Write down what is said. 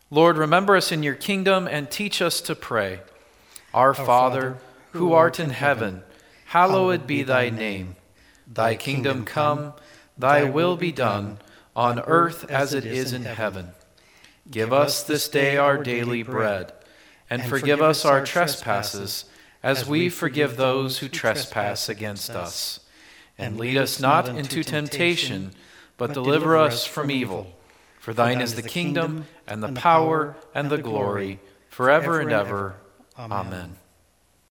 Lord, remember us in your kingdom and teach us to pray. Our Father, who art in heaven, hallowed be thy name. Thy kingdom come, thy will be done, on earth as it is in heaven. Give us this day our daily bread, and forgive us our trespasses, as we forgive those who trespass against us. And lead us not into temptation, but deliver us from evil. For thine is the kingdom, and the power, and the glory, forever and ever. Amen.